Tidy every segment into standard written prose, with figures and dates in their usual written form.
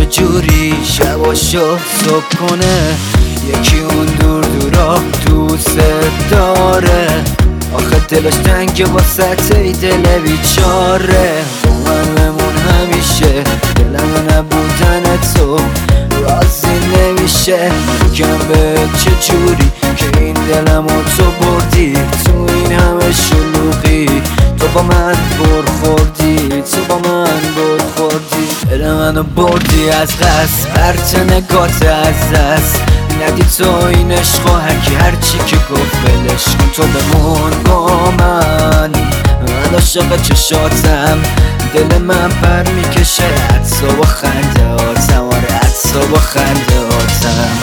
چجوری شباشو صبح کنه. یکی اون دور دورا دوست داره، آخه دلش تنگه واسه ای دل بیچاره. با من بمون همیشه، دلم نبودن تو راضی نمیشه. میگم به چجوری که این دلمو تو بردی، تو این همه شلوغی تو با من برخوردی، تو با من برخوردی. دل منو بردی از قصد، پرت نگات از دست ندی تو این عشق و هرچی که گفت بلش کن. تو بمون با من عاشق چشاتم، دل من پر میکشه عطسا و خنده هاتم، آره عطسا و خنده هاتم.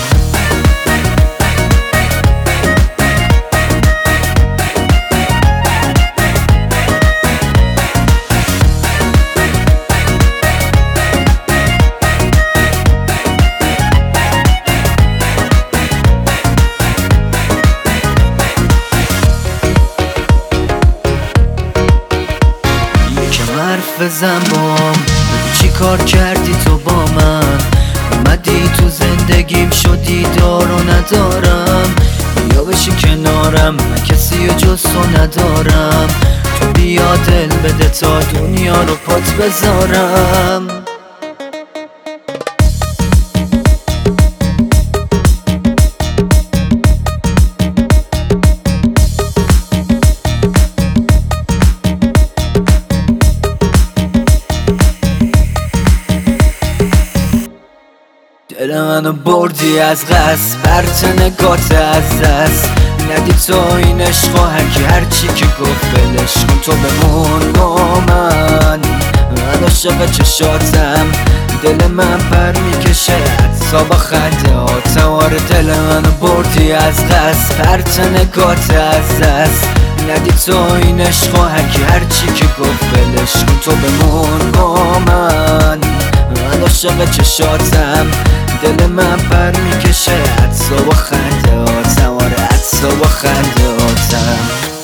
حرف بزن بام، بگو چی کار کردی تو با من. اومدی تو زندگیم شدی دار و ندارم، بیا بشی کنارم من کسی جز تو ندارم. تو بیا دل بده تا دنیا رو پات بذارم. دل منو بردی از قصد، پرت نگات از دست ندی تو این عشق و هرچی که گفت بلش کن. تو بمون با من عاشق چشاتم، دل من پر میکشه عطسا با خنده هاتم، آره دل منو بردی از قصد، پرت نگات از دست ندی تو این عشق و هرچی که گفت بلش کن. تو بمون با من عاشق چشاتم، دل من پر میکشه عطسا و خنده هاتم، آره عطسا و خنده هاتم.